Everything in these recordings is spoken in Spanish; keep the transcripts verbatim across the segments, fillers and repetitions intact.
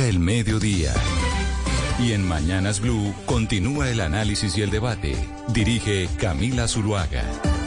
el mediodía. Y en Mañanas Blue continúa el análisis y el debate. Dirige Camila Zuluaga.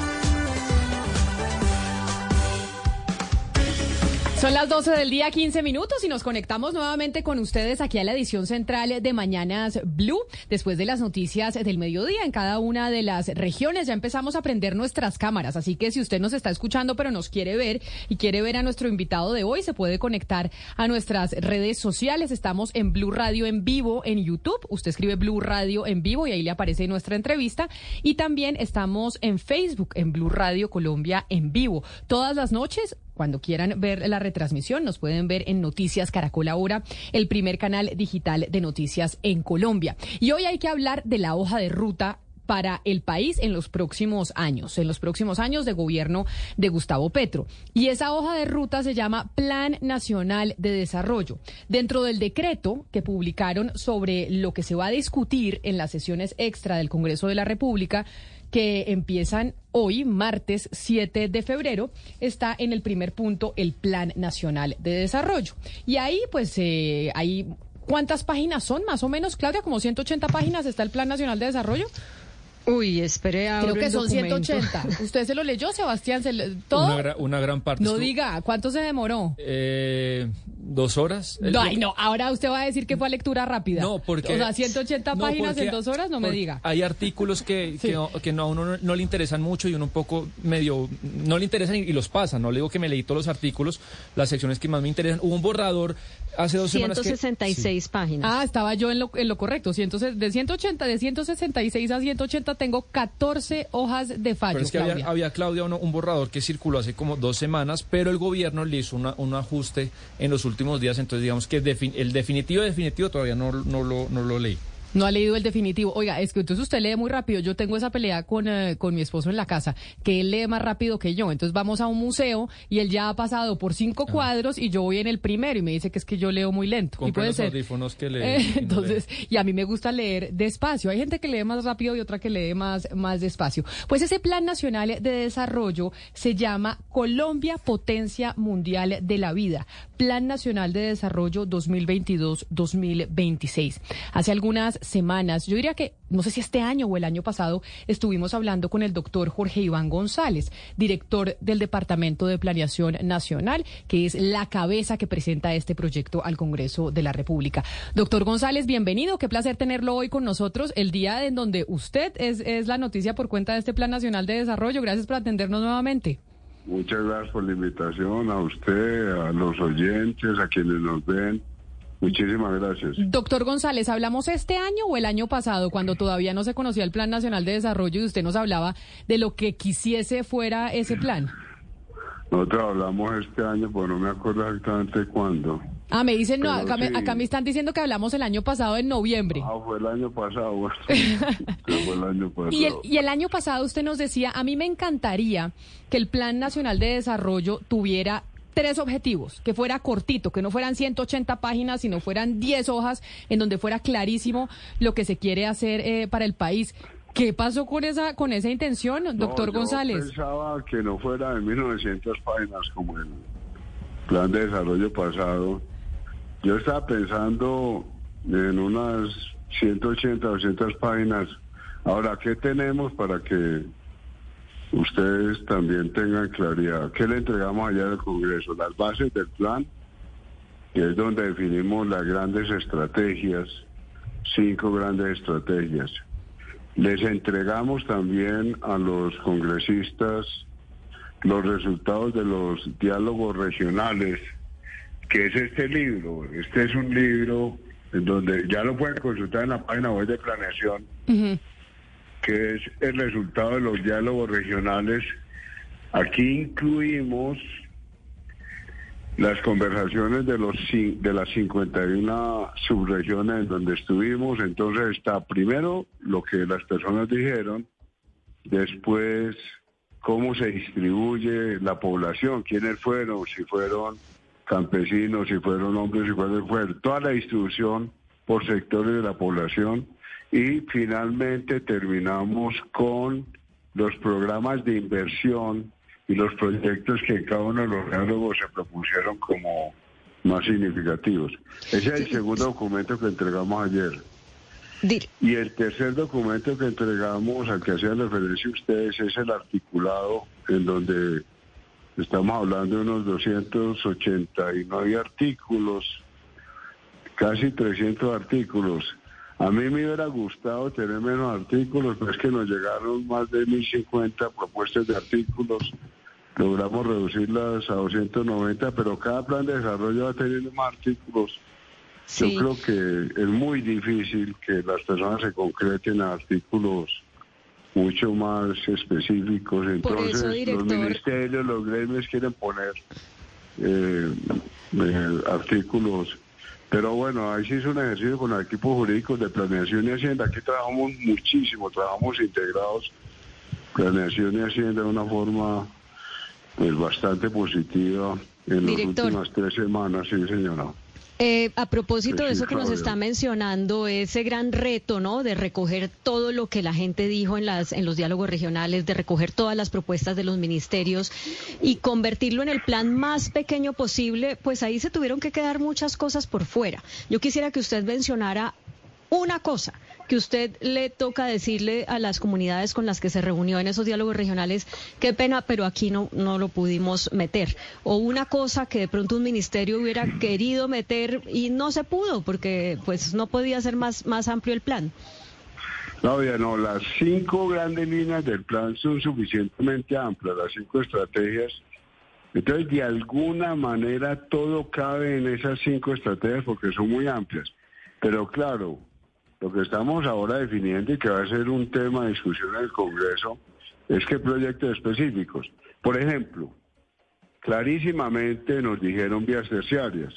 Son las doce del día, quince minutos, y nos conectamos nuevamente con ustedes aquí a la edición central de Mañanas Blue. Después de las noticias del mediodía en cada una de las regiones, ya empezamos a prender nuestras cámaras. Así que si usted nos está escuchando pero nos quiere ver y quiere ver a nuestro invitado de hoy, se puede conectar a nuestras redes sociales. Estamos en Blue Radio en vivo en YouTube. Usted escribe Blue Radio en vivo y ahí le aparece nuestra entrevista. Y también estamos en Facebook, en Blue Radio Colombia en vivo. Todas las noches, cuando quieran ver la retransmisión, nos pueden ver en Noticias Caracol Ahora, el primer canal digital de noticias en Colombia. Y hoy hay que hablar de la hoja de ruta para el país en los próximos años, en los próximos años de gobierno de Gustavo Petro. Y esa hoja de ruta se llama Plan Nacional de Desarrollo. Dentro del decreto que publicaron sobre lo que se va a discutir en las sesiones extra del Congreso de la República, que empiezan hoy, martes siete de febrero, está en el primer punto el Plan Nacional de Desarrollo. Y ahí, pues, eh, ahí, ¿cuántas páginas son? Más o menos, Claudia, como ciento ochenta páginas está el Plan Nacional de Desarrollo. Uy, espere ahora. Creo que son documento. ciento ochenta. ¿Usted se lo leyó, Sebastián? ¿Se le... ¿Todo? Una, gra una gran parte. No estuvo... diga, ¿cuánto se demoró? Eh, dos horas. No, ay, no, ahora usted va a decir que fue a lectura rápida. No, porque... O sea, ciento ochenta no, páginas en dos horas, no me diga. Hay artículos que, sí. que, no, que no, a uno no, no le interesan mucho y uno un poco medio... No le interesan y, y los pasa. No le digo que me leí todos los artículos, las secciones que más me interesan. Hubo un borrador hace dos semanas que... ciento sesenta y seis sí. páginas. Ah, estaba yo en lo, en lo correcto. ciento, de ciento ochenta, de ciento sesenta y seis a ciento ochenta tengo catorce hojas de fallo. Pero es que Claudia. había, había Claudia, uno, un borrador que circuló hace como dos semanas, pero el gobierno le hizo una, un ajuste en los últimos días, entonces digamos que defin, el definitivo definitivo todavía no, no, lo, no lo leí. No ha leído el definitivo. Oiga, es que entonces usted lee muy rápido. Yo tengo esa pelea con, eh, con mi esposo en la casa, que él lee más rápido que yo. Entonces vamos a un museo y él ya ha pasado por cinco ah. cuadros y yo voy en el primero y me dice que es que yo leo muy lento. Compre y puede los ser. audífonos que lee. Eh, y no entonces, lee. y a mí me gusta leer despacio. Hay gente que lee más rápido y otra que lee más, más despacio. Pues ese Plan Nacional de Desarrollo se llama Colombia Potencia Mundial de la Vida. Plan Nacional de Desarrollo dos mil veintidós a dos mil veintiséis. Hace algunas semanas, yo diría que, no sé si este año o el año pasado, estuvimos hablando con el doctor Jorge Iván González, director del Departamento de Planeación Nacional, que es la cabeza que presenta este proyecto al Congreso de la República. Doctor González, bienvenido, qué placer tenerlo hoy con nosotros, el día en donde usted es, es la noticia por cuenta de este Plan Nacional de Desarrollo. Gracias por atendernos nuevamente. Muchas gracias por la invitación, a usted, a los oyentes, a quienes nos ven. Muchísimas gracias. Doctor González, ¿hablamos este año o el año pasado, cuando todavía no se conocía el Plan Nacional de Desarrollo y usted nos hablaba de lo que quisiese fuera ese plan? Nosotros hablamos este año, pero no me acuerdo exactamente cuándo. Ah, me dicen, no, acá, sí. me, acá me están diciendo que hablamos el año pasado en noviembre. Ah, fue el año pasado, bueno. fue el año pasado. Y el, y el año pasado usted nos decía, a mí me encantaría que el Plan Nacional de Desarrollo tuviera tres objetivos, que fuera cortito, que no fueran ciento ochenta páginas, sino fueran diez hojas, en donde fuera clarísimo lo que se quiere hacer eh, para el país. ¿Qué pasó con esa con esa intención, doctor no, yo González? Pensaba que no fuera de mil novecientas páginas como el plan de desarrollo pasado. Yo estaba pensando en unas ciento ochenta, doscientas páginas. Ahora, ¿qué tenemos para que ustedes también tengan claridad? ¿Qué le entregamos allá al Congreso? Las bases del plan, que es donde definimos las grandes estrategias, cinco grandes estrategias. Les entregamos también a los congresistas los resultados de los diálogos regionales, que es este libro. Este es un libro en donde ya lo pueden consultar en la página web de planeación, uh-huh. que es el resultado de los diálogos regionales. Aquí incluimos las conversaciones de los de las cincuenta y una subregiones en donde estuvimos. Entonces está primero lo que las personas dijeron, después cómo se distribuye la población, quiénes fueron, si fueron campesinos, si fueron hombres, si fueron mujeres, toda la distribución por sectores de la población, y finalmente terminamos con los programas de inversión y los proyectos que cada uno de los diálogos se propusieron como más significativos. Ese es el segundo documento que entregamos ayer. Y el tercer documento que entregamos, al que hacían referencia ustedes, es el articulado, en donde estamos hablando de unos doscientos ochenta y nueve artículos, casi trescientos artículos. A mí me hubiera gustado tener menos artículos, pero es que nos llegaron más de mil cincuenta propuestas de artículos. Logramos reducirlas a doscientos noventa, pero cada plan de desarrollo va teniendo más artículos. Sí. Yo creo que es muy difícil que las personas se concreten a artículos mucho más específicos. Entonces, eso, los ministerios, los gremios quieren poner eh, eh, artículos. Pero bueno, ahí se hizo un ejercicio con los equipos jurídicos de planeación y hacienda. Aquí trabajamos muchísimo, trabajamos integrados, planeación y hacienda de una forma pues bastante positiva en Director. Las últimas tres semanas, sí señora. Eh, a propósito de eso que nos está mencionando, ese gran reto, ¿no?, de recoger todo lo que la gente dijo en las en los diálogos regionales, de recoger todas las propuestas de los ministerios y convertirlo en el plan más pequeño posible, pues ahí se tuvieron que quedar muchas cosas por fuera. Yo quisiera que usted mencionara una cosa que usted le toca decirle a las comunidades con las que se reunió en esos diálogos regionales, qué pena, pero aquí no, no lo pudimos meter. O una cosa que de pronto un ministerio hubiera querido meter y no se pudo, porque pues no podía ser más, más amplio el plan. Claudia, no, las cinco grandes líneas del plan son suficientemente amplias, las cinco estrategias. Entonces, de alguna manera, todo cabe en esas cinco estrategias porque son muy amplias. Pero claro, lo que estamos ahora definiendo y que va a ser un tema de discusión en el Congreso es qué proyectos específicos. Por ejemplo, clarísimamente nos dijeron vías terciarias.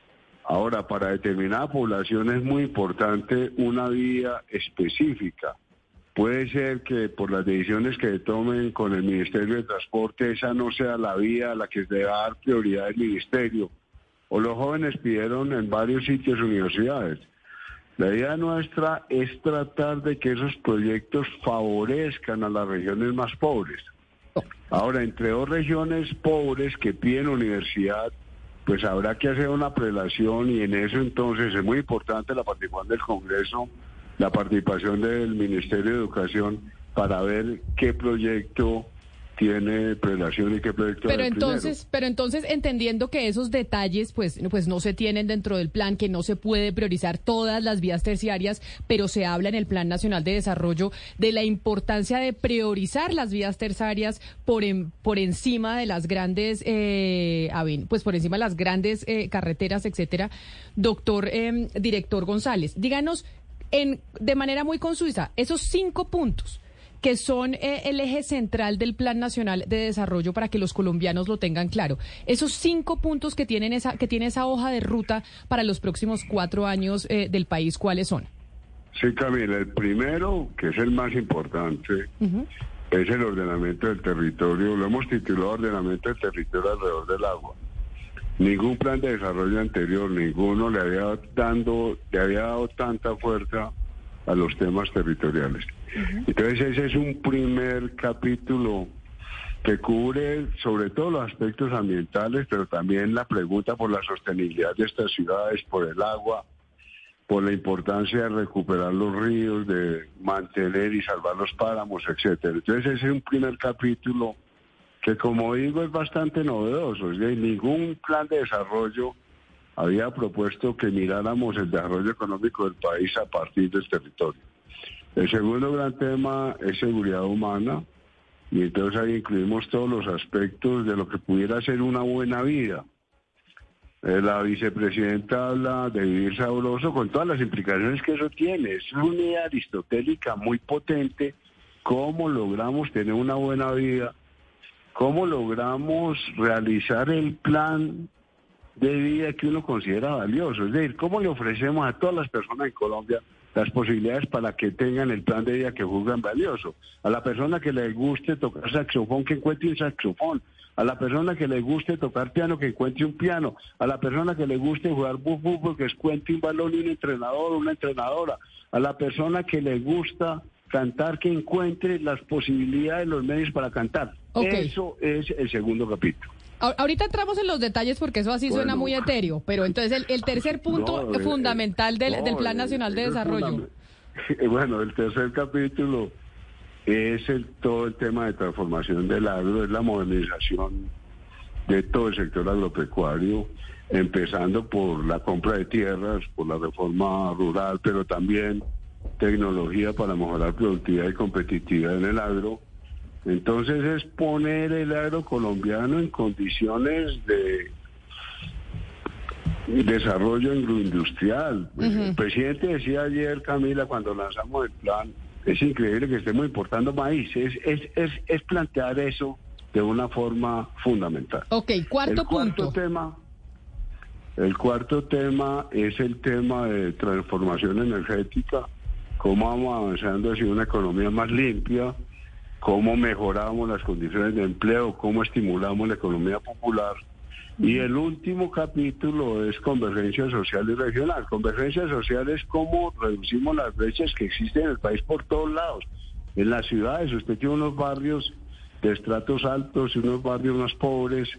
Ahora, para determinada población es muy importante una vía específica. Puede ser que por las decisiones que tomen con el Ministerio de Transporte esa no sea la vía a la que se debe dar prioridad el Ministerio. O los jóvenes pidieron en varios sitios universidades. La idea nuestra es tratar de que esos proyectos favorezcan a las regiones más pobres. Ahora, entre dos regiones pobres que piden universidad, pues habrá que hacer una prelación y en eso entonces es muy importante la participación del Congreso, la participación del Ministerio de Educación para ver qué proyecto tiene prelación y qué proyecto pero entonces primero. Pero entonces entendiendo que esos detalles pues pues no se tienen dentro del plan, que no se puede priorizar todas las vías terciarias, pero se habla en el Plan Nacional de Desarrollo de la importancia de priorizar las vías terciarias por en, por encima de las grandes eh, pues por encima de las grandes eh, carreteras, etcétera. Doctor eh, director González, díganos en de manera muy concisa esos cinco puntos que son eh, el eje central del Plan Nacional de Desarrollo para que los colombianos lo tengan claro. Esos cinco puntos que tienen esa que tiene esa hoja de ruta para los próximos cuatro años eh, del país, ¿cuáles son? Sí, Camila, el primero, que es el más importante, uh-huh. es el ordenamiento del territorio. Lo hemos titulado Ordenamiento del Territorio alrededor del agua. Ningún plan de desarrollo anterior, ninguno le había, dando, le había dado tanta fuerza a los temas territoriales. Uh-huh. Entonces ese es un primer capítulo que cubre sobre todo los aspectos ambientales, pero también la pregunta por la sostenibilidad de estas ciudades, por el agua, por la importancia de recuperar los ríos, de mantener y salvar los páramos, etcétera. Entonces ese es un primer capítulo que, como digo, es bastante novedoso. Es decir, ningún plan de desarrollo había propuesto que miráramos el desarrollo económico del país a partir del territorio. El segundo gran tema es seguridad humana, y entonces ahí incluimos todos los aspectos de lo que pudiera ser una buena vida. Eh, la vicepresidenta habla de vivir sabroso con todas las implicaciones que eso tiene. Es una idea aristotélica muy potente. ¿Cómo logramos tener una buena vida? ¿Cómo logramos realizar el plan de vida que uno considera valioso? Es decir, ¿cómo le ofrecemos a todas las personas en Colombia las posibilidades para que tengan el plan de vida que juzgan valioso? A la persona que le guste tocar saxofón, que encuentre un saxofón. A la persona que le guste tocar piano, que encuentre un piano. A la persona que le guste jugar fútbol, que encuentre un balón y un entrenador o una entrenadora. A la persona que le gusta cantar, que encuentre las posibilidades, los medios para cantar. Okay. Eso es el segundo capítulo. Ahorita entramos en los detalles porque eso así bueno, suena muy etéreo, pero entonces el, el tercer punto no, fundamental el, del, no, del Plan Nacional de Desarrollo. Bueno, el tercer capítulo es el, todo el tema de transformación del agro, es la modernización de todo el sector agropecuario, empezando por la compra de tierras, por la reforma rural, pero también tecnología para mejorar productividad y competitividad en el agro. Entonces es poner el agro colombiano en condiciones de desarrollo agroindustrial. Uh-huh. El presidente decía ayer, Camila, cuando lanzamos el plan, es increíble que estemos importando maíz. Es, es, es, es plantear eso de una forma fundamental. Ok, cuarto, el cuarto punto. Tema, el cuarto tema es el tema de transformación energética, cómo vamos avanzando hacia una economía más limpia, cómo mejoramos las condiciones de empleo, cómo estimulamos la economía popular. Y el último capítulo es convergencia social y regional. Convergencia social es cómo reducimos las brechas que existen en el país por todos lados. En las ciudades usted tiene unos barrios de estratos altos y unos barrios más pobres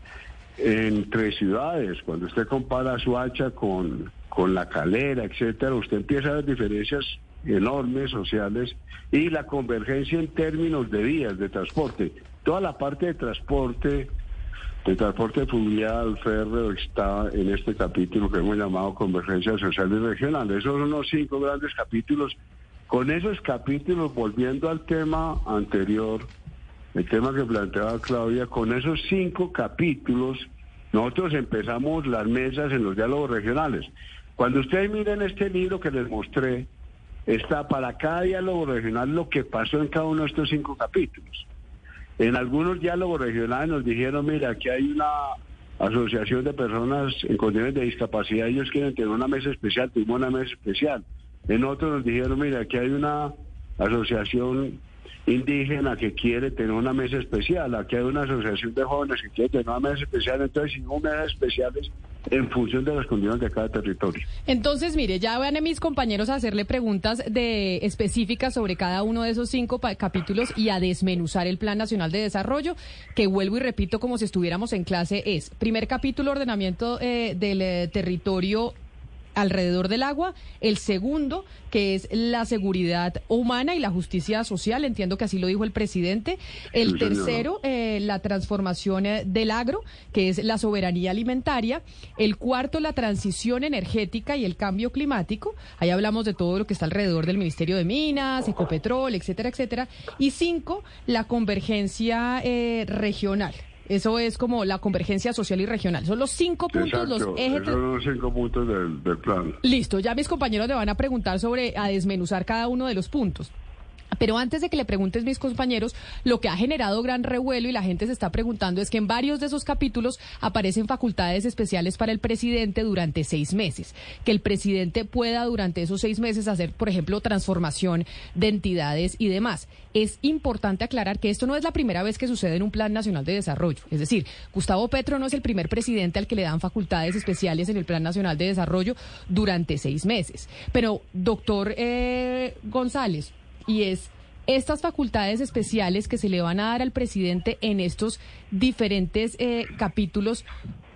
entre ciudades. Cuando usted compara Soacha con, con La Calera, etcétera, usted empieza a ver diferencias enormes sociales y la convergencia en términos de vías de transporte. Toda la parte de transporte, de transporte fluvial, férreo, está en este capítulo que hemos llamado convergencia social y regional. Esos son los cinco grandes capítulos. Con esos capítulos, volviendo al tema anterior, el tema que planteaba Claudia, con esos cinco capítulos, nosotros empezamos las mesas en los diálogos regionales. Cuando ustedes miren este libro que les mostré, está para cada diálogo regional lo que pasó en cada uno de estos cinco capítulos. En algunos diálogos regionales nos dijeron, mira, aquí hay una asociación de personas en condiciones de discapacidad, ellos quieren tener una mesa especial, tuvimos una mesa especial. En otros nos dijeron, mira, aquí hay una asociación indígena que quiere tener una mesa especial, aquí hay una asociación de jóvenes que quiere tener una mesa especial, entonces hicimos mesas especiales en función de las condiciones de cada territorio. Entonces, mire, ya van a mis compañeros a hacerle preguntas de específicas sobre cada uno de esos cinco pa- capítulos y a desmenuzar el Plan Nacional de Desarrollo, que vuelvo y repito como si estuviéramos en clase, es primer capítulo, ordenamiento eh, del eh, territorio alrededor del agua, el segundo, que es la seguridad humana y la justicia social, entiendo que así lo dijo el presidente, el sí, tercero, eh, la transformación eh, del agro, que es la soberanía alimentaria, el cuarto, la transición energética y el cambio climático, ahí hablamos de todo lo que está alrededor del Ministerio de Minas, Ecopetrol, etcétera, etcétera, y cinco, la convergencia eh, regional. Eso es como la convergencia social y regional. Son los cinco puntos, exacto, los ejes. Esos son los cinco puntos del, del plan. Listo, ya mis compañeros le van a preguntar sobre, a desmenuzar cada uno de los puntos. Pero antes de que le preguntes, mis compañeros, lo que ha generado gran revuelo y la gente se está preguntando es que en varios de esos capítulos aparecen facultades especiales para el presidente durante seis meses. Que el presidente pueda durante esos seis meses hacer, por ejemplo, transformación de entidades y demás. Es importante aclarar que esto no es la primera vez que sucede en un Plan Nacional de Desarrollo. Es decir, Gustavo Petro no es el primer presidente al que le dan facultades especiales en el Plan Nacional de Desarrollo durante seis meses. Pero, doctor eh, González, y es estas facultades especiales que se le van a dar al presidente en estos diferentes eh, capítulos,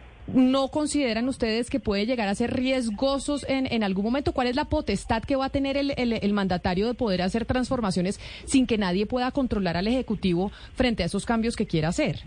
¿no consideran ustedes que puede llegar a ser riesgosos en, en algún momento? ¿Cuál es la potestad que va a tener el, el, el mandatario de poder hacer transformaciones sin que nadie pueda controlar al Ejecutivo frente a esos cambios que quiera hacer?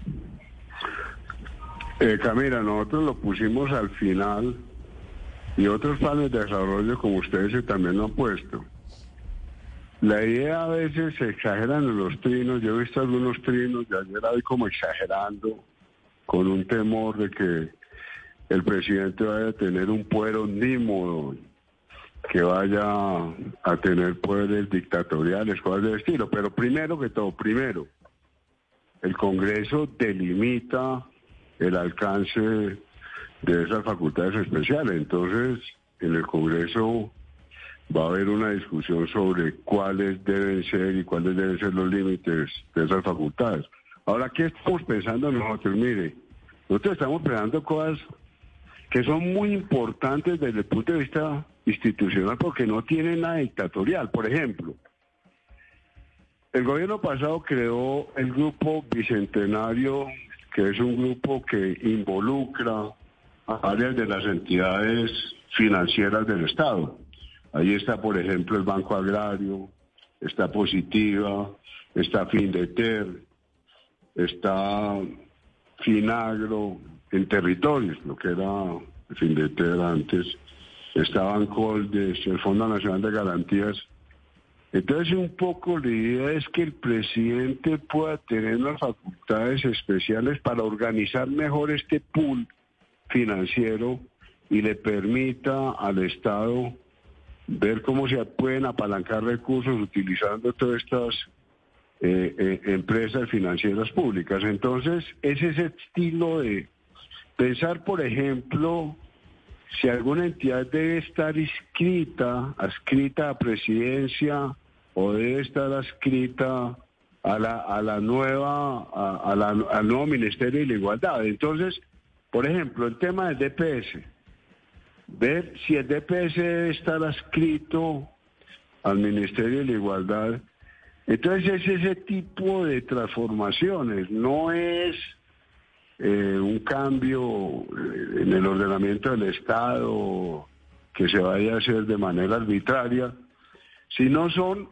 Eh, Camila, nosotros lo pusimos al final y otros planes de desarrollo como ustedes también lo han puesto. La idea a veces se exageran en los trinos, yo he visto algunos trinos de ayer hoy como exagerando con un temor de que el presidente vaya a tener un poder omnímodo, que vaya a tener poderes dictatoriales, cosas del estilo. Pero primero que todo, primero, el Congreso delimita el alcance de esas facultades especiales. Entonces, en el Congreso va a haber una discusión sobre cuáles deben ser y cuáles deben ser los límites de esas facultades. Ahora, ¿qué estamos pensando nosotros? Mire, nosotros estamos pensando cosas que son muy importantes desde el punto de vista institucional porque no tienen nada dictatorial. Por ejemplo, el gobierno pasado creó el grupo bicentenario que que es un grupo que involucra a varias de las entidades financieras del Estado. Ahí está, por ejemplo, el Banco Agrario, está Positiva, está Findeter, está Finagro en territorios, lo que era Findeter antes, está Bancoldes, el Fondo Nacional de Garantías. Entonces, un poco la idea es que el presidente pueda tener las facultades especiales para organizar mejor este pool financiero y le permita al Estado ver cómo se pueden apalancar recursos utilizando todas estas eh, eh, empresas financieras públicas. Entonces, es ese estilo de pensar, por ejemplo, si alguna entidad debe estar inscrita, adscrita a presidencia o debe estar adscrita a la, a la nueva, a, a la, al nuevo Ministerio de la Igualdad. Entonces, por ejemplo, el tema del D P S. Ver si el D P S debe estar adscrito al Ministerio de la Igualdad. Entonces es ese tipo de transformaciones, no es eh, un cambio en el ordenamiento del Estado que se vaya a hacer de manera arbitraria, sino son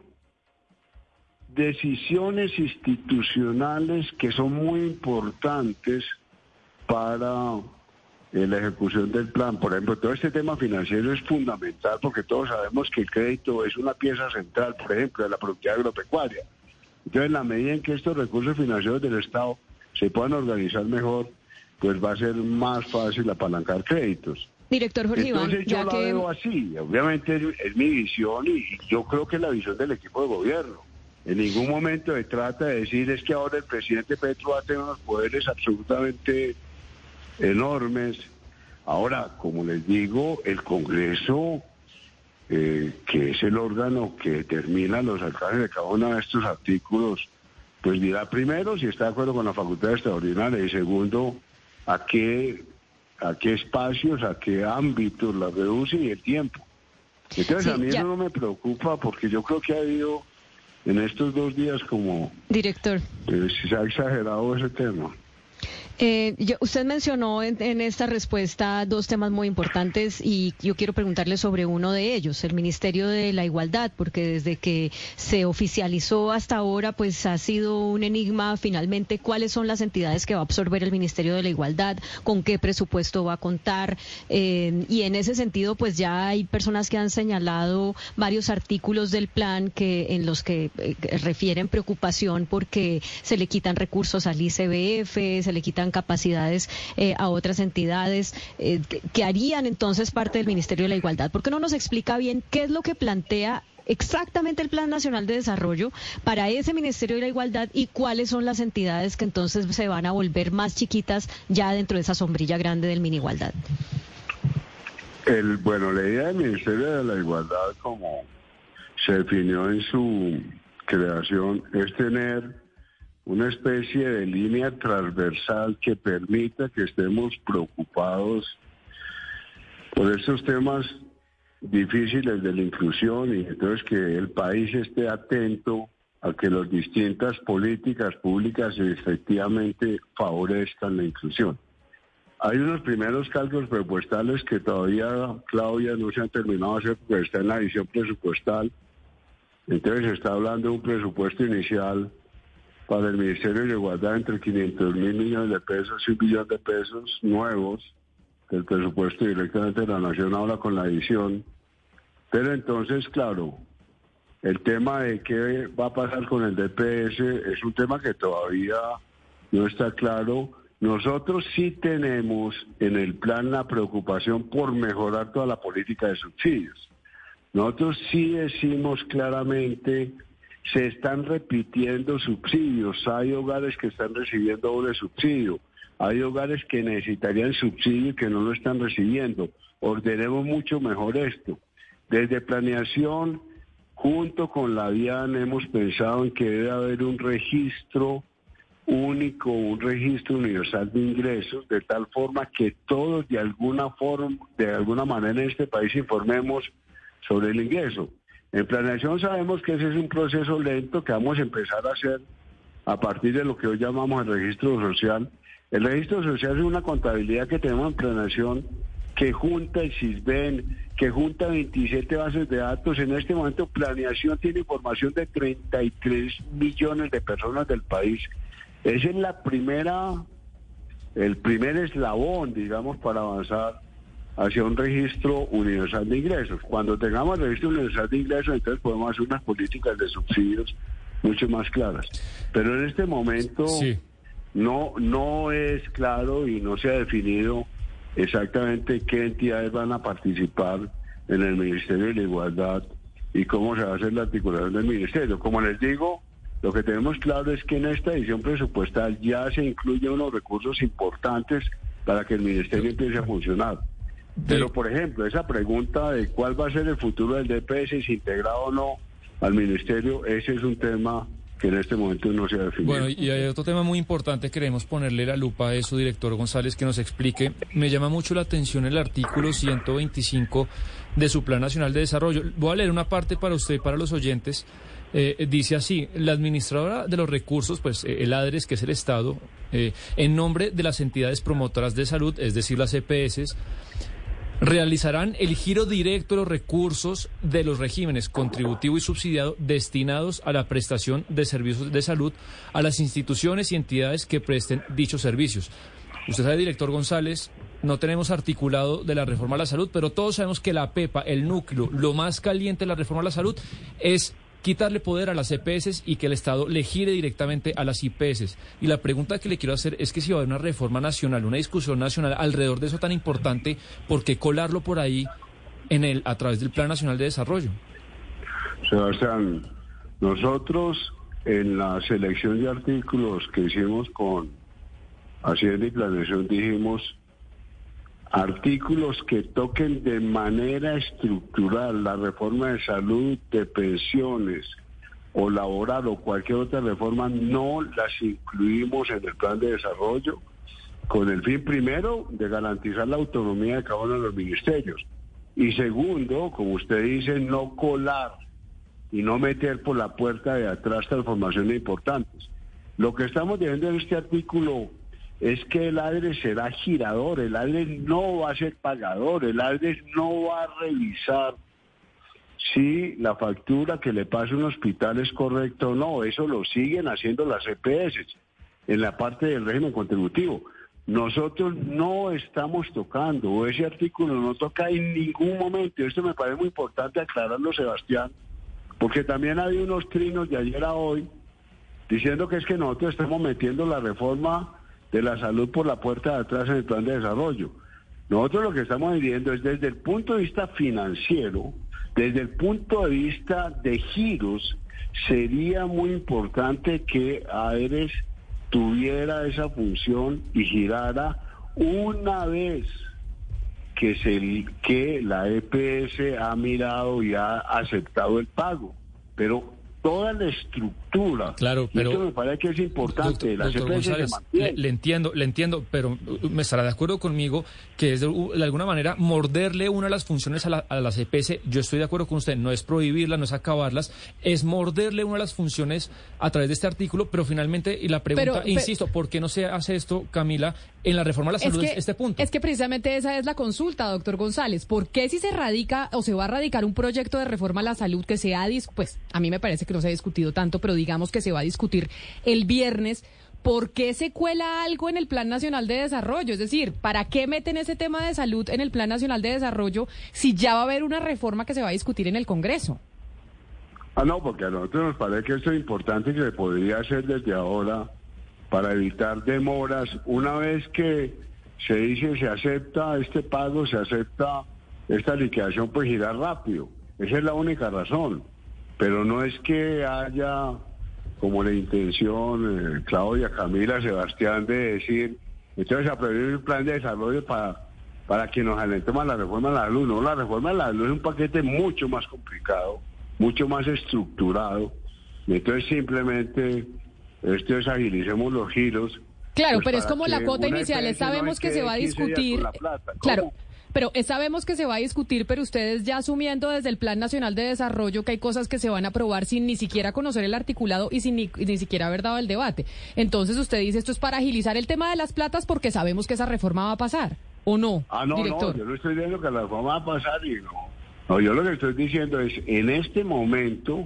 decisiones institucionales que son muy importantes para la ejecución del plan. Por ejemplo, todo este tema financiero es fundamental porque todos sabemos que el crédito es una pieza central, por ejemplo, de la productividad agropecuaria. Entonces, en la medida en que estos recursos financieros del Estado se puedan organizar mejor, pues va a ser más fácil apalancar créditos. Director Jorge Iván, Entonces yo ya la que... veo así, obviamente es, es mi visión y yo creo que es la visión del equipo de gobierno. En ningún momento se trata de decir es que ahora el presidente Petro va a tener unos poderes absolutamente enormes. Ahora, como les digo, el Congreso, eh, que es el órgano que determina los alcances de cada uno de estos artículos, pues dirá primero si está de acuerdo con la facultad extraordinaria y segundo, a qué, a qué espacios, a qué ámbitos la reduce y el tiempo. Entonces sí, a mí ya. Eso no me preocupa porque yo creo que ha habido en estos dos días como... Director. Eh, se ha exagerado ese tema. Eh, yo, usted mencionó en, en esta respuesta dos temas muy importantes y yo quiero preguntarle sobre uno de ellos, el Ministerio de la Igualdad, porque desde que se oficializó hasta ahora, pues ha sido un enigma finalmente cuáles son las entidades que va a absorber el Ministerio de la Igualdad, con qué presupuesto va a contar, eh, y en ese sentido, pues ya hay personas que han señalado varios artículos del plan que en los que eh, refieren preocupación porque se le quitan recursos al I C B F, se le quitan capacidades eh, a otras entidades eh, que, que harían entonces parte del Ministerio de la Igualdad. ¿Por qué no nos explica bien qué es lo que plantea exactamente el Plan Nacional de Desarrollo para ese Ministerio de la Igualdad y cuáles son las entidades que entonces se van a volver más chiquitas ya dentro de esa sombrilla grande del Mini Igualdad? El, bueno, la idea del Ministerio de la Igualdad, como se definió en su creación, es tener una especie de línea transversal que permita que estemos preocupados por estos temas difíciles de la inclusión y entonces que el país esté atento a que las distintas políticas públicas efectivamente favorezcan la inclusión. Hay unos primeros cálculos presupuestales que todavía, Claudia, no se han terminado de hacer porque está en la edición presupuestal. Entonces se está hablando de un presupuesto inicial para el Ministerio de Igualdad entre quinientos mil millones de pesos y un billón de pesos nuevos del presupuesto directamente de la Nación ahora con la edición. Pero entonces, claro, el tema de qué va a pasar con el D P S es un tema que todavía no está claro. Nosotros sí tenemos en el plan la preocupación por mejorar toda la política de subsidios. Nosotros sí decimos claramente... Se están repitiendo subsidios, hay hogares que están recibiendo doble subsidio, hay hogares que necesitarían subsidio y que no lo están recibiendo. Ordenemos mucho mejor esto. Desde planeación, junto con la DIAN, hemos pensado en que debe haber un registro único, un registro universal de ingresos, de tal forma que todos de alguna forma, de alguna manera en este país informemos sobre el ingreso. En planeación sabemos que ese es un proceso lento que vamos a empezar a hacer a partir de lo que hoy llamamos el registro social, El registro social es una contabilidad que tenemos en Planación, que junta el CISBEN, que junta veintisiete bases de datos. En este momento Planeación tiene información de treinta y tres millones de personas del país. Esa es la primera, el primer eslabón, digamos, para avanzar hacia un registro universal de ingresos. Cuando tengamos el registro universal de ingresos, entonces podemos hacer unas políticas de subsidios mucho más claras. Pero en este momento sí. no, no es claro y no se ha definido exactamente qué entidades van a participar en el Ministerio de la Igualdad y cómo se va a hacer la articulación del ministerio. Como les digo, lo que tenemos claro es que en esta edición presupuestal ya se incluyen unos recursos importantes para que el ministerio empiece a funcionar. Pero, por ejemplo, esa pregunta de cuál va a ser el futuro del D P S, si integrado o no al ministerio, ese es un tema que en este momento no se ha definido. Bueno, y hay otro tema muy importante, queremos ponerle la lupa a eso, director González, que nos explique. Me llama mucho la atención el artículo ciento veinticinco de su Plan Nacional de Desarrollo. Voy a leer una parte para usted y para los oyentes. Eh, dice así: la administradora de los recursos, pues eh, el ADRES, que es el Estado, eh, en nombre de las entidades promotoras de salud, es decir, las E P S, realizarán el giro directo de los recursos de los regímenes contributivo y subsidiado destinados a la prestación de servicios de salud a las instituciones y entidades que presten dichos servicios. Usted sabe, director González, no tenemos articulado de la reforma a la salud, pero todos sabemos que la PEPA, el núcleo, lo más caliente de la reforma a la salud es quitarle poder a las E P S y que el Estado le gire directamente a las I P S. Y la pregunta que le quiero hacer es que si va a haber una reforma nacional, una discusión nacional alrededor de eso tan importante, ¿por qué colarlo por ahí en el a través del Plan Nacional de Desarrollo? Sebastián, nosotros en la selección de artículos que hicimos con Hacienda y Planeación dijimos artículos que toquen de manera estructural la reforma de salud, de pensiones o laboral o cualquier otra reforma, no las incluimos en el plan de desarrollo, con el fin primero de garantizar la autonomía de cada uno de los ministerios y segundo, como usted dice, no colar y no meter por la puerta de atrás transformaciones importantes. Lo que estamos diciendo en este artículo es que el ADRES será girador, el ADRES no va a ser pagador, el ADRES no va a revisar si la factura que le pasa a un hospital es correcta o no, eso lo siguen haciendo las E P S en la parte del régimen contributivo. Nosotros no estamos tocando, o ese artículo no toca en ningún momento, y esto me parece muy importante aclararlo, Sebastián, porque también hay unos trinos de ayer a hoy diciendo que es que nosotros estamos metiendo la reforma de la salud por la puerta de atrás en el plan de desarrollo. Nosotros lo que estamos viviendo es desde el punto de vista financiero, desde el punto de vista de giros, sería muy importante que ADRES tuviera esa función y girara una vez que, se, que la E P S ha mirado y ha aceptado el pago. Pero toda la estructura, claro, pero esto me parece que es importante, doctor, la doctor González, le, le entiendo, le entiendo, pero me estará de acuerdo conmigo que es de, de alguna manera morderle una de las funciones a, la, a las E P S. Yo estoy de acuerdo con usted, no es prohibirlas, no es acabarlas, es morderle una de las funciones a través de este artículo, pero finalmente, y la pregunta, pero, pero, insisto, ¿por qué no se hace esto, Camila, en la reforma a la salud, es que, este punto? Es que precisamente esa es la consulta, doctor González. ¿Por qué si se radica o se va a radicar un proyecto de reforma a la salud que se ha, pues a mí me parece que no se ha discutido tanto, pero digamos que se va a discutir el viernes, ¿por qué se cuela algo en el Plan Nacional de Desarrollo? Es decir, ¿para qué meten ese tema de salud en el Plan Nacional de Desarrollo si ya va a haber una reforma que se va a discutir en el Congreso? Ah, no, porque a nosotros nos parece que esto es importante y que se podría hacer desde ahora para evitar demoras. Una vez que se dice se acepta este pago, se acepta esta liquidación, pues girar rápido. Esa es la única razón. Pero no es que haya como la intención, eh, Claudia, Camila, Sebastián, de decir, entonces aprobar el plan de desarrollo para, para que nos alentemos a la reforma de la salud. No, la reforma de la salud es un paquete mucho más complicado, mucho más estructurado. Entonces simplemente, esto es agilicemos los giros. Claro, pues pero es como la cuota inicial, sabemos que se va a discutir. Claro. Pero eh, sabemos que se va a discutir, pero ustedes ya asumiendo desde el Plan Nacional de Desarrollo que hay cosas que se van a aprobar sin ni siquiera conocer el articulado y sin ni, ni siquiera haber dado el debate. Entonces usted dice esto es para agilizar el tema de las platas porque sabemos que esa reforma va a pasar, ¿o no, Ah, no, director? no, yo no estoy diciendo que la reforma va a pasar y no. No, yo lo que estoy diciendo es, en este momento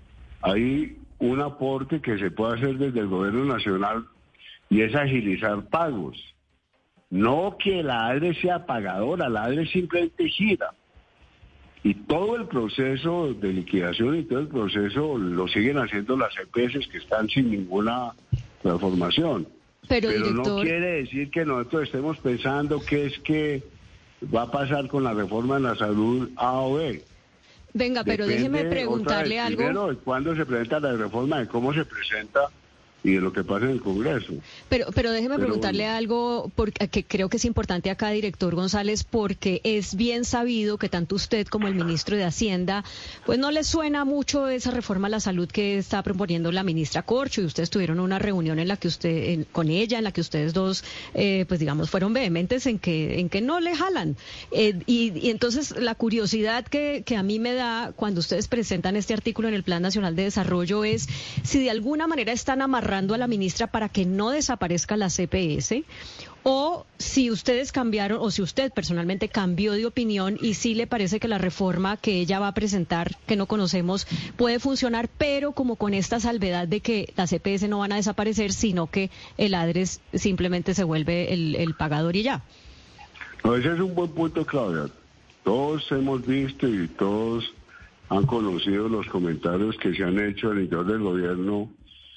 hay un aporte que se puede hacer desde el gobierno nacional y es agilizar pagos. No que la ADRE sea pagadora, la ADRE simplemente gira. Y todo el proceso de liquidación y todo el proceso lo siguen haciendo las E P S que están sin ninguna transformación. Pero, Pero director... no quiere decir que nosotros estemos pensando que es que va a pasar con la reforma en la salud A o B. Venga, pero Depende, déjeme preguntarle otra vez, algo. Primero, de cuándo se presenta la reforma, de cómo se presenta y de lo que pasa en el Congreso. Pero, pero déjeme Pero preguntarle bueno. algo porque, que creo que es importante acá, director González, porque es bien sabido que tanto usted como el ministro de Hacienda, pues no les suena mucho esa reforma a la salud que está proponiendo la ministra Corcho, y ustedes tuvieron una reunión en la que usted, en, con ella, en la que ustedes dos, eh, pues digamos, fueron vehementes en que, en que no le jalan. Eh, y, y entonces la curiosidad que, que a mí me da cuando ustedes presentan este artículo en el Plan Nacional de Desarrollo es si de alguna manera están amarrando a la ministra para que no desaparezca la C P S, o si ustedes cambiaron, o si usted personalmente cambió de opinión y sí le parece que la reforma que ella va a presentar, que no conocemos, puede funcionar, pero como con esta salvedad de que las C P S no van a desaparecer, sino que el ADRES simplemente se vuelve el, el pagador y ya. No, ese es un buen punto, Claudia. Todos hemos visto y todos han conocido los comentarios que se han hecho al interior del gobierno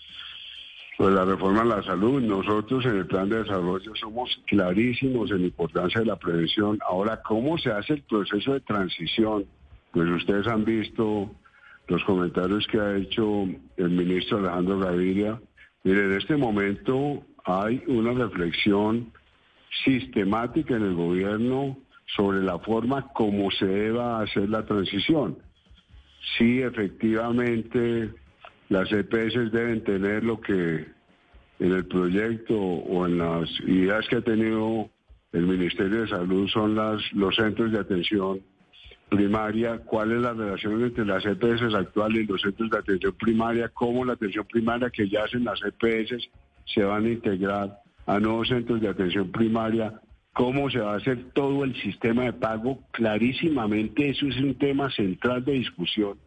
sobre la reforma a la salud. Nosotros en el Plan de Desarrollo somos clarísimos en la importancia de la prevención. Ahora, ¿cómo se hace el proceso de transición? Pues ustedes han visto los comentarios que ha hecho el ministro Alejandro Gaviria. Mire, en este momento hay una reflexión sistemática en el gobierno sobre la forma como se deba hacer la transición. Sí, efectivamente, las E P S deben tener lo que en el proyecto o en las ideas que ha tenido el Ministerio de Salud son las los centros de atención primaria. ¿Cuál es la relación entre las E P S actuales y los centros de atención primaria? ¿Cómo la atención primaria que ya hacen las E P S se van a integrar a nuevos centros de atención primaria? ¿Cómo se va a hacer todo el sistema de pago? Clarísimamente eso es un tema central de discusión.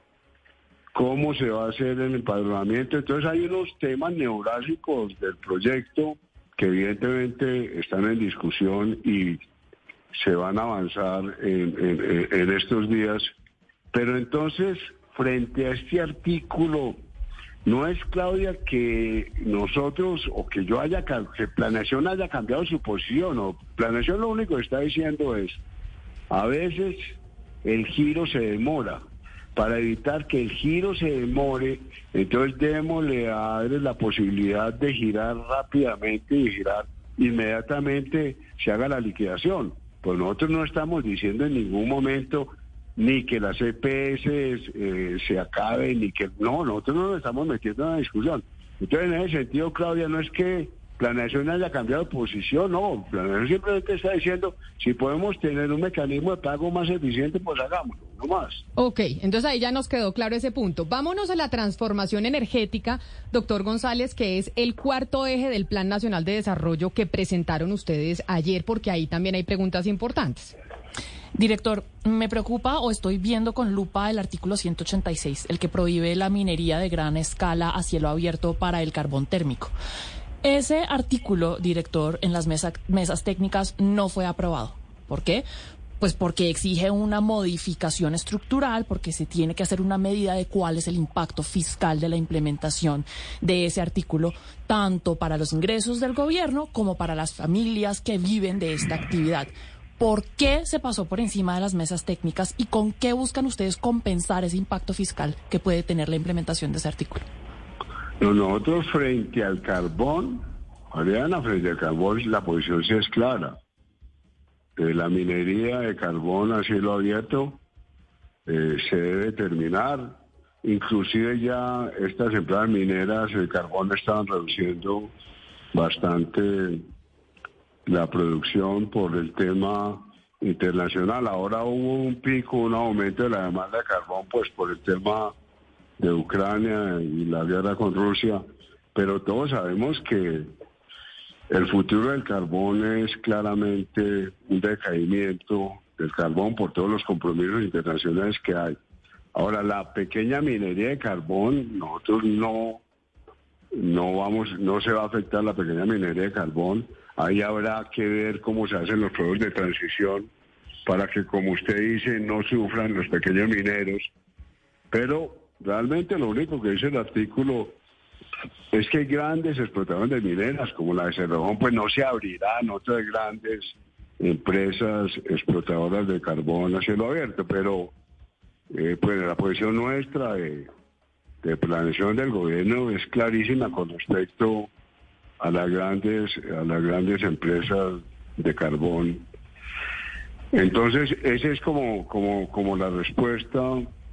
¿Cómo se va a hacer el empadronamiento? Entonces hay unos temas neurálgicos del proyecto que evidentemente están en discusión y se van a avanzar en, en, en estos días. Pero entonces, frente a este artículo, no es, Claudia, que nosotros o que yo haya, que Planeación haya cambiado su posición. O Planeación lo único que está diciendo es, a veces el giro se demora. Para evitar que el giro se demore, entonces démosle a ADRES la posibilidad de girar rápidamente y girar inmediatamente se haga la liquidación. Pues nosotros no estamos diciendo en ningún momento ni que las E P S eh, se acaben, ni que... No, nosotros no nos estamos metiendo en la discusión. Entonces, en ese sentido, Claudia, no es que Planeación haya cambiado de posición, no. Planeación simplemente está diciendo, si podemos tener un mecanismo de pago más eficiente, pues hagámoslo, no más. Ok, entonces ahí ya nos quedó claro ese punto. Vámonos a la transformación energética, doctor González, que es el cuarto eje del Plan Nacional de Desarrollo que presentaron ustedes ayer, porque ahí también hay preguntas importantes. Director, me preocupa o estoy viendo con lupa el artículo ciento ochenta y seis, el que prohíbe la minería de gran escala a cielo abierto para el carbón térmico. Ese artículo, director, en las mesa, mesas técnicas no fue aprobado. ¿Por qué? Pues porque exige una modificación estructural, porque se tiene que hacer una medida de cuál es el impacto fiscal de la implementación de ese artículo, tanto para los ingresos del gobierno como para las familias que viven de esta actividad. ¿Por qué se pasó por encima de las mesas técnicas y con qué buscan ustedes compensar ese impacto fiscal que puede tener la implementación de ese artículo? Nosotros frente al carbón, Mariana, frente al carbón la posición sí es clara. Eh, la minería de carbón a cielo abierto eh, se debe terminar. Inclusive ya estas empresas mineras de carbón estaban reduciendo bastante la producción por el tema internacional. Ahora hubo un pico, un aumento de la demanda de carbón, pues por el tema de Ucrania y la guerra con Rusia, pero todos sabemos que el futuro del carbón es claramente un decaimiento del carbón por todos los compromisos internacionales que hay. Ahora, la pequeña minería de carbón, nosotros no, no vamos, no se va a afectar la pequeña minería de carbón. Ahí habrá que ver cómo se hacen los procesos de transición para que, como usted dice, no sufran los pequeños mineros. Pero realmente lo único que dice el artículo es que grandes explotadores de mineras, como la de Cerrejón, pues no se abrirán otras grandes empresas explotadoras de carbón a cielo abierto. Pero eh, pues la posición nuestra de, de planeación del gobierno es clarísima con respecto a las grandes, a las grandes empresas de carbón. Entonces, esa es como, como, como la respuesta,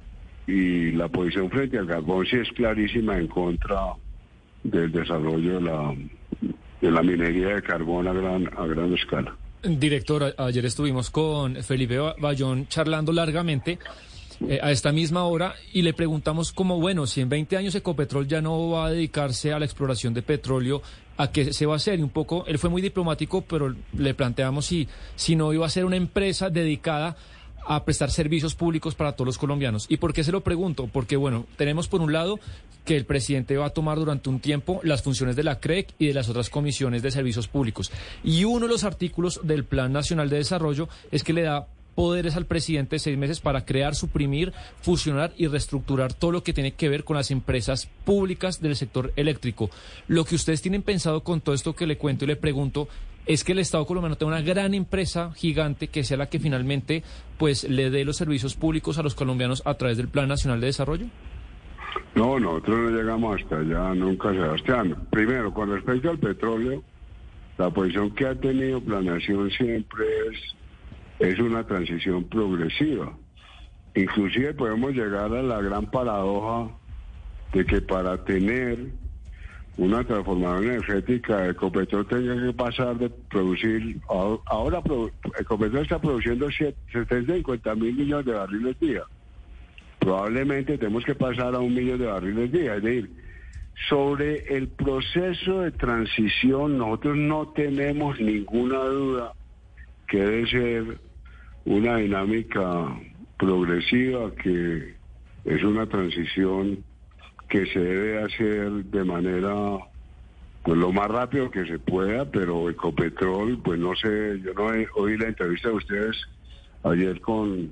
y la posición frente al carbón sí es clarísima en contra del desarrollo de la, de la minería de carbón a gran, a gran escala. Director, ayer estuvimos con Felipe Bayón charlando largamente eh, a esta misma hora y le preguntamos como, bueno, si en veinte años Ecopetrol ya no va a dedicarse a la exploración de petróleo, ¿a qué se va a hacer? Y un poco, él fue muy diplomático, pero le planteamos si, si no iba a ser una empresa dedicada a prestar servicios públicos para todos los colombianos. ¿Y por qué se lo pregunto? Porque, bueno, tenemos por un lado que el presidente va a tomar durante un tiempo las funciones de la C R E C y de las otras comisiones de servicios públicos. Y uno de los artículos del Plan Nacional de Desarrollo es que le da poderes al presidente de seis meses para crear, suprimir, fusionar y reestructurar todo lo que tiene que ver con las empresas públicas del sector eléctrico. Lo que ustedes tienen pensado con todo esto que le cuento y le pregunto es que el Estado colombiano tenga una gran empresa gigante que sea la que finalmente pues le dé los servicios públicos a los colombianos a través del Plan Nacional de Desarrollo. No, nosotros no llegamos hasta allá nunca, Sebastián. Primero, con respecto al petróleo, la posición que ha tenido planeación siempre es es una transición progresiva. Inclusive podemos llegar a la gran paradoja de que para tener una transformación energética, Ecopetrol tenga que pasar de producir, ahora Ecopetrol está produciendo setecientos cincuenta mil millones de barriles día. Probablemente tenemos que pasar a un millón de barriles día. Es decir, sobre el proceso de transición nosotros no tenemos ninguna duda que debe ser una dinámica progresiva, que es una transición que se debe hacer de manera pues lo más rápido que se pueda, pero Ecopetrol, pues no sé, yo no he, oí la entrevista de ustedes ayer con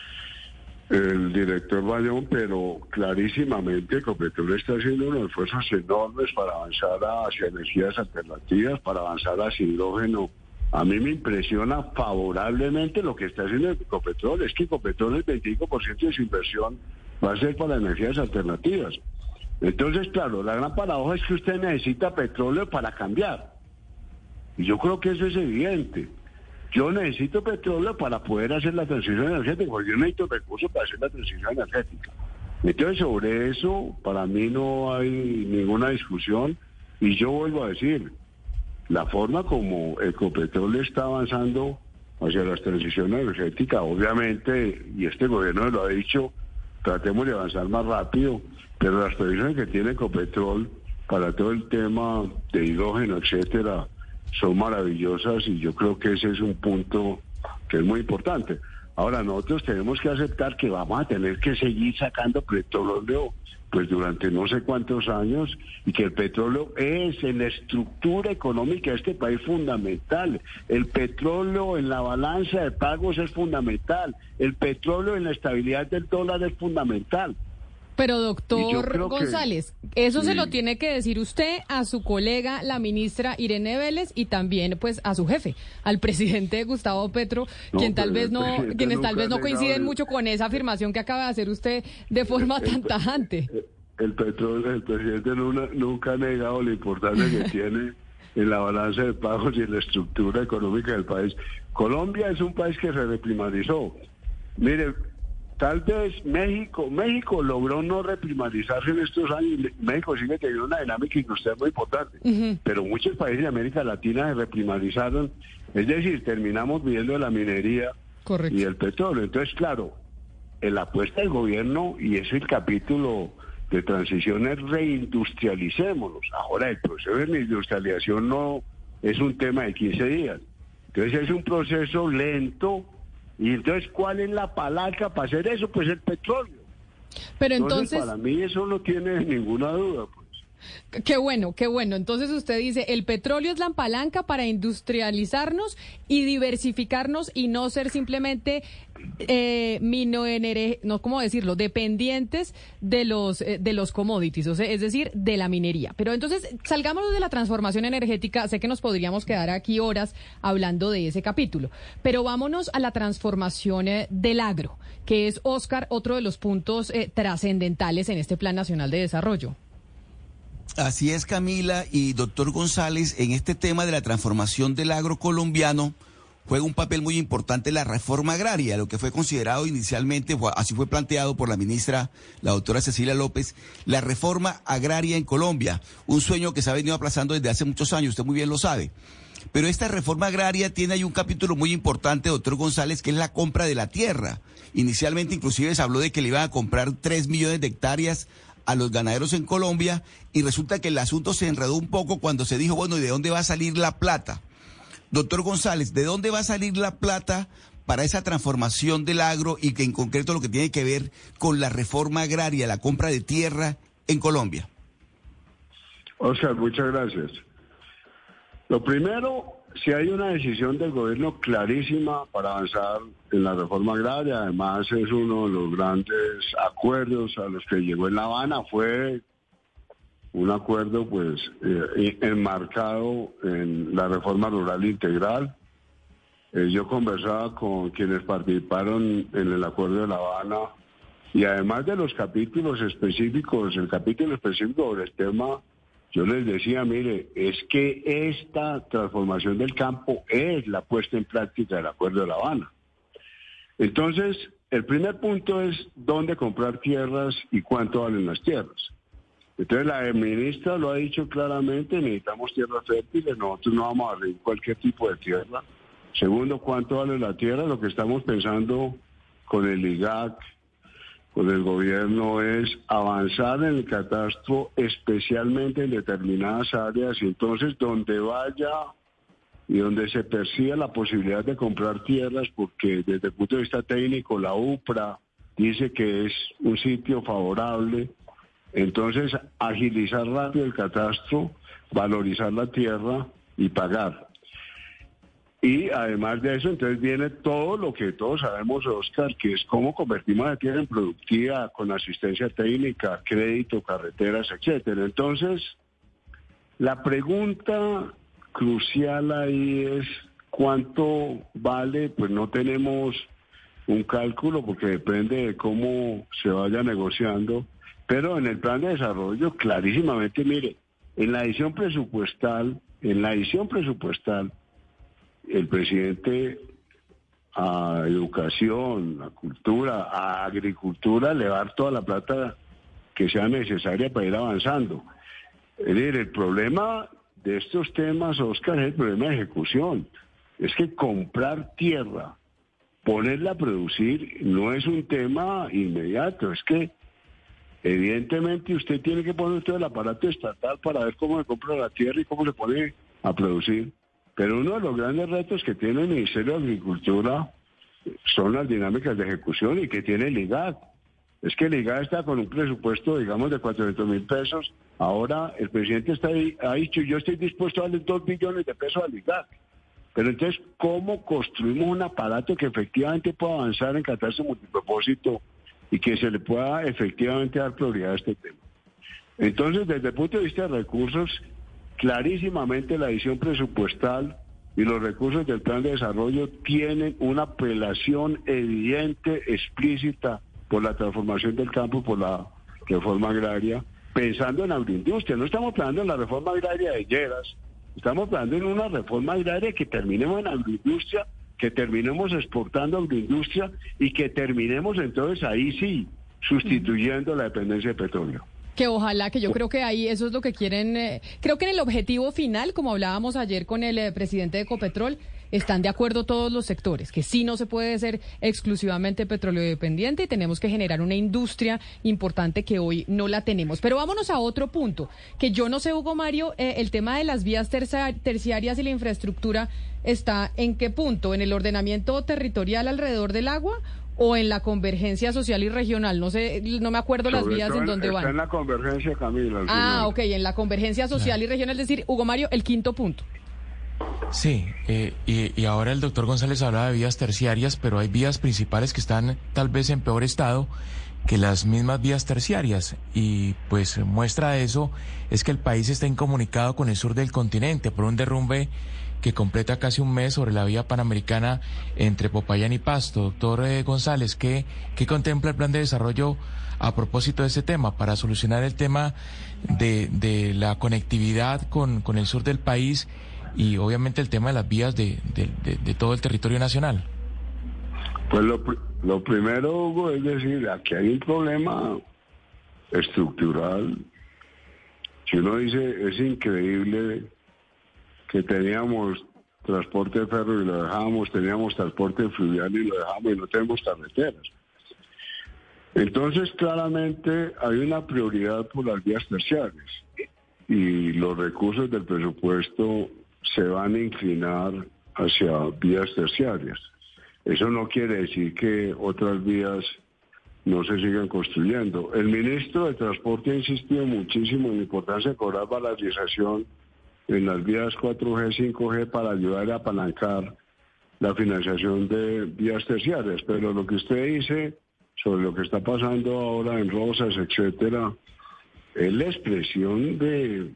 el director Bayón, pero clarísimamente Ecopetrol está haciendo unos esfuerzos enormes para avanzar hacia energías alternativas, para avanzar hacia hidrógeno. A mí me impresiona favorablemente lo que está haciendo Ecopetrol. Es que Ecopetrol, el veinticinco por ciento de su inversión va a ser para energías alternativas. Entonces, claro, la gran paradoja es que usted necesita petróleo para cambiar. Y yo creo que eso es evidente. Yo necesito petróleo para poder hacer la transición energética, porque yo necesito recursos para hacer la transición energética. Entonces, sobre eso, para mí no hay ninguna discusión. Y yo vuelvo a decir, la forma como Ecopetrol está avanzando hacia la transición energética, obviamente, y este gobierno lo ha dicho, tratemos de avanzar más rápido, pero las previsiones que tiene Ecopetrol para todo el tema de hidrógeno, etcétera, son maravillosas, y yo creo que ese es un punto que es muy importante. Ahora, nosotros tenemos que aceptar que vamos a tener que seguir sacando petróleo pues durante no sé cuántos años, y que el petróleo es en la estructura económica de este país fundamental. El petróleo en la balanza de pagos es fundamental. El petróleo en la estabilidad del dólar es fundamental. Pero doctor González, que, eso sí. Se lo tiene que decir usted a su colega, la ministra Irene Vélez, y también pues a su jefe, al presidente Gustavo Petro, no, quien tal vez no, quienes tal vez no coinciden el, mucho con esa afirmación que acaba de hacer usted de forma el, tan tajante. El, el, petróleo, el presidente nunca, nunca ha negado la importancia que tiene en la balanza de pagos y en la estructura económica del país. Colombia es un país que se reprimarizó. Mire, tal vez México, México logró no reprimarizarse en estos años. México sigue teniendo una dinámica industrial muy importante, uh-huh. pero muchos países de América Latina se reprimarizaron, es decir, terminamos viviendo de la minería Correcto. Y el petróleo. Entonces, claro, la apuesta del gobierno, y es el capítulo de transición, es reindustrialicémonos. Ahora, el proceso de reindustrialización no es un tema de quince días. Entonces, es un proceso lento. Y entonces, ¿cuál es la palanca para hacer eso? Pues el petróleo. Pero entonces, entonces para mí eso no tiene ninguna duda, pues. Qué bueno, qué bueno. Entonces usted dice, el petróleo es la palanca para industrializarnos y diversificarnos y no ser simplemente eh, minoenere, no, ¿cómo decirlo? Dependientes de los eh, de los commodities, o sea, es decir, de la minería. Pero entonces, salgamos de la transformación energética. Sé que nos podríamos quedar aquí horas hablando de ese capítulo, pero vámonos a la transformación eh, del agro, que es, Oscar, otro de los puntos eh, trascendentales en este Plan Nacional de Desarrollo. Así es, Camila, y doctor González, en este tema de la transformación del agro colombiano juega un papel muy importante la reforma agraria, lo que fue considerado inicialmente, así fue planteado por la ministra, la doctora Cecilia López, la reforma agraria en Colombia, un sueño que se ha venido aplazando desde hace muchos años, usted muy bien lo sabe. Pero esta reforma agraria tiene ahí un capítulo muy importante, doctor González, que es la compra de la tierra. Inicialmente, inclusive, se habló de que le iban a comprar tres millones de hectáreas a los ganaderos en Colombia, y resulta que el asunto se enredó un poco cuando se dijo, bueno, ¿y de dónde va a salir la plata? Doctor González, ¿de dónde va a salir la plata para esa transformación del agro y que en concreto lo que tiene que ver con la reforma agraria, la compra de tierra en Colombia? Oscar, muchas gracias. Lo primero, si hay una decisión del gobierno clarísima para avanzar en la reforma agraria, además es uno de los grandes acuerdos a los que llegó en La Habana, fue un acuerdo pues eh, enmarcado en la reforma rural integral. Eh, yo conversaba con quienes participaron en el acuerdo de La Habana, y además de los capítulos específicos, el capítulo específico sobre el tema, yo les decía, mire, es que esta transformación del campo es la puesta en práctica del Acuerdo de La Habana. Entonces, el primer punto es dónde comprar tierras y cuánto valen las tierras. Entonces, la ministra lo ha dicho claramente, necesitamos tierras fértiles, nosotros no vamos a reír cualquier tipo de tierra. Segundo, cuánto vale la tierra, lo que estamos pensando con el I G A C, con el gobierno, es avanzar en el catastro, especialmente en determinadas áreas, y entonces donde vaya y donde se persiga la posibilidad de comprar tierras, porque desde el punto de vista técnico la UPRA dice que es un sitio favorable, entonces agilizar rápido el catastro, valorizar la tierra y pagar. Y además de eso, entonces viene todo lo que todos sabemos, Oscar, que es cómo convertimos la tierra en productiva, con asistencia técnica, crédito, carreteras, etcétera. Entonces, la pregunta crucial ahí es cuánto vale. Pues no tenemos un cálculo porque depende de cómo se vaya negociando, pero en el plan de desarrollo clarísimamente, mire, en la edición presupuestal, en la edición presupuestal, el presidente a educación, a cultura, a agricultura le va a dar toda la plata que sea necesaria para ir avanzando. Es decir, el problema de estos temas, Oscar, es el problema de ejecución. Es que comprar tierra, ponerla a producir, no es un tema inmediato. Es que evidentemente usted tiene que poner todo el aparato estatal para ver cómo se compra la tierra y cómo se pone a producir. Pero uno de los grandes retos que tiene el Ministerio de Agricultura son las dinámicas de ejecución y que tiene el I G A C. Es que el I G A C está con un presupuesto, digamos, de cuatrocientos mil pesos. Ahora el presidente está ahí, ha dicho, yo estoy dispuesto a darle dos billones de pesos al I G A C. Pero entonces, ¿cómo construimos un aparato que efectivamente pueda avanzar en catastro multipropósito y que se le pueda efectivamente dar prioridad a este tema? Entonces, desde el punto de vista de recursos, clarísimamente la edición presupuestal y los recursos del plan de desarrollo tienen una apelación evidente, explícita por la transformación del campo, por la reforma agraria, pensando en agroindustria. No estamos pensando en la reforma agraria de Lleras, estamos pensando en una reforma agraria que terminemos en agroindustria, que terminemos exportando agroindustria y que terminemos entonces ahí sí sustituyendo la dependencia de petróleo. Que ojalá, que yo creo que ahí eso es lo que quieren, eh, creo que en el objetivo final, como hablábamos ayer con el eh, presidente de Ecopetrol, están de acuerdo todos los sectores, que sí no se puede ser exclusivamente petróleo dependiente y tenemos que generar una industria importante que hoy no la tenemos. Pero vámonos a otro punto, que yo no sé, Hugo Mario, eh, el tema de las vías tercia- terciarias y la infraestructura está ¿en qué punto? ¿En el ordenamiento territorial alrededor del agua o en la convergencia social y regional? No sé, no me acuerdo las Sobre vías todo en donde está van. en la convergencia, Camila. al Ah, final. ok, en la convergencia social y regional, es decir, Hugo Mario, el quinto punto. Sí, eh, y, y ahora el doctor González habla de vías terciarias, pero hay vías principales que están tal vez en peor estado que las mismas vías terciarias. Y pues muestra de eso es que el país está incomunicado con el sur del continente por un derrumbe que completa casi un mes sobre la vía panamericana entre Popayán y Pasto. Doctor eh, González, ¿qué, ¿qué contempla el plan de desarrollo a propósito de ese tema para solucionar el tema de, de la conectividad con, con el sur del país y obviamente el tema de las vías de, de, de, de todo el territorio nacional? Pues lo, lo primero, Hugo, es decir, aquí hay un problema estructural. Si uno dice, es increíble que teníamos transporte ferro y lo dejamos, teníamos transporte fluvial y lo dejamos y no tenemos carreteras. Entonces, claramente hay una prioridad por las vías terciarias y los recursos del presupuesto se van a inclinar hacia vías terciarias. Eso no quiere decir que otras vías no se sigan construyendo. El ministro de Transporte ha insistido muchísimo en la importancia de cobrar valorización en las vías cuatro G, cinco G para ayudar a apalancar la financiación de vías terciarias. Pero lo que usted dice sobre lo que está pasando ahora en Rosas, etcétera, es la expresión de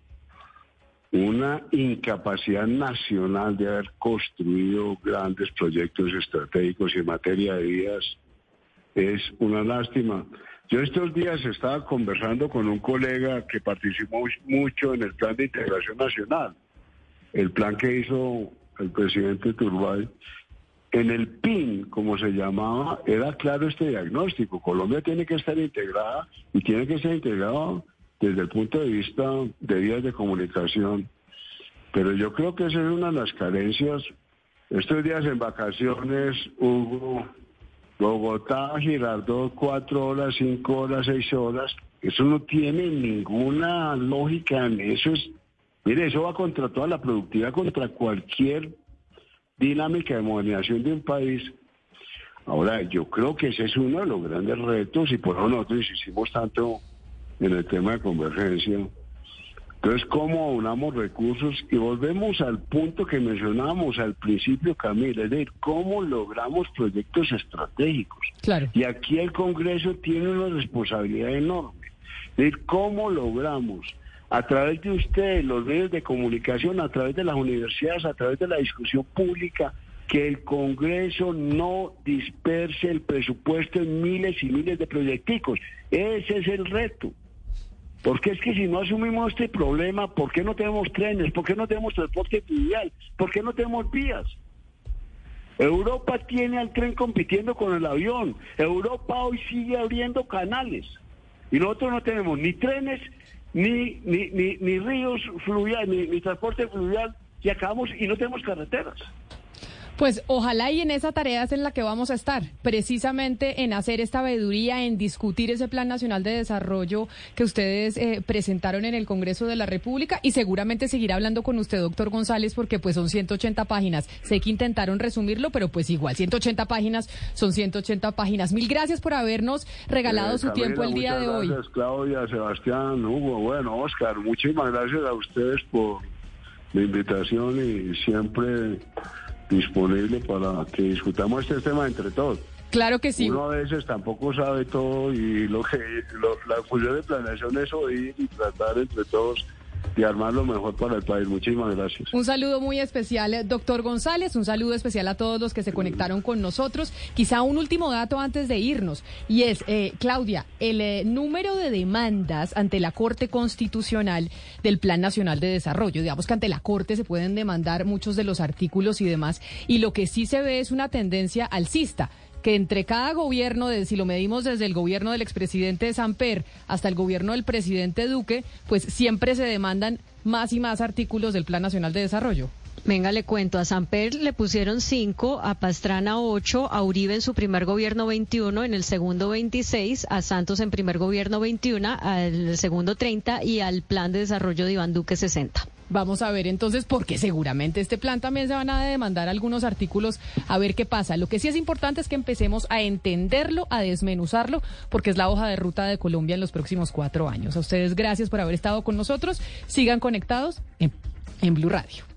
una incapacidad nacional de haber construido grandes proyectos estratégicos y en materia de vías. Es una lástima. Yo estos días estaba conversando con un colega que participó mucho en el plan de integración nacional, el plan que hizo el presidente Turbay. En el P I N, como se llamaba, era claro este diagnóstico. Colombia tiene que estar integrada y tiene que estar integrada desde el punto de vista de vías de comunicación. Pero yo creo que esa es una de las carencias. Estos días en vacaciones, Hugo, Bogotá, Girardot, cuatro horas, cinco horas, seis horas. Eso no tiene ninguna lógica. Eso es, mire, eso va contra toda la productividad, contra cualquier dinámica de modernización de un país. Ahora, yo creo que ese es uno de los grandes retos y por eso nosotros insistimos tanto en el tema de convergencia. Entonces, ¿cómo aunamos recursos? Y volvemos al punto que mencionábamos al principio, Camila, es decir, ¿cómo logramos proyectos estratégicos? Claro. Y aquí el Congreso tiene una responsabilidad enorme. Es decir, ¿cómo logramos, a través de ustedes, los medios de comunicación, a través de las universidades, a través de la discusión pública, que el Congreso no disperse el presupuesto en miles y miles de proyecticos? Ese es el reto. Porque es que si no asumimos este problema, ¿por qué no tenemos trenes? ¿Por qué no tenemos transporte fluvial? ¿Por qué no tenemos vías? Europa tiene al tren compitiendo con el avión. Europa hoy sigue abriendo canales. Y nosotros no tenemos ni trenes, ni ni ni, ni ríos fluviales, ni, ni transporte fluvial, y acabamos y no tenemos carreteras. Pues ojalá y en esa tarea es en la que vamos a estar, precisamente en hacer esta veeduría, en discutir ese Plan Nacional de Desarrollo que ustedes eh, presentaron en el Congreso de la República, y seguramente seguirá hablando con usted, doctor González, porque pues son ciento ochenta páginas. Sé que intentaron resumirlo, pero pues igual, ciento ochenta páginas son ciento ochenta páginas. Mil gracias por habernos regalado eh, su Camila, tiempo el día de gracias, hoy. Gracias, Claudia, Sebastián, Hugo, bueno, Oscar, muchísimas gracias a ustedes por la invitación y siempre disponible para que discutamos este tema entre todos. Claro que sí. Uno a veces tampoco sabe todo y lo que lo, la función de planeación es oír y tratar entre todos y armar lo mejor para el país. Muchísimas gracias. Un saludo muy especial, doctor González, un saludo especial a todos los que se conectaron con nosotros. Quizá un último dato antes de irnos, y es, eh, Claudia, el eh, número de demandas ante la Corte Constitucional del Plan Nacional de Desarrollo. Digamos que ante la Corte se pueden demandar muchos de los artículos y demás, y lo que sí se ve es una tendencia alcista, que entre cada gobierno, de, si lo medimos desde el gobierno del expresidente Samper hasta el gobierno del presidente Duque, pues siempre se demandan más y más artículos del Plan Nacional de Desarrollo. Venga, le cuento, a Samper le pusieron cinco, a Pastrana ocho, a Uribe en su primer gobierno veintiuno, en el segundo veintiséis, a Santos en primer gobierno veintiuno, al segundo treinta y al Plan de Desarrollo de Iván Duque sesenta. Vamos a ver entonces, porque seguramente este plan también se van a demandar algunos artículos, a ver qué pasa. Lo que sí es importante es que empecemos a entenderlo, a desmenuzarlo, porque es la hoja de ruta de Colombia en los próximos cuatro años. A ustedes gracias por haber estado con nosotros. Sigan conectados en, en Blue Radio.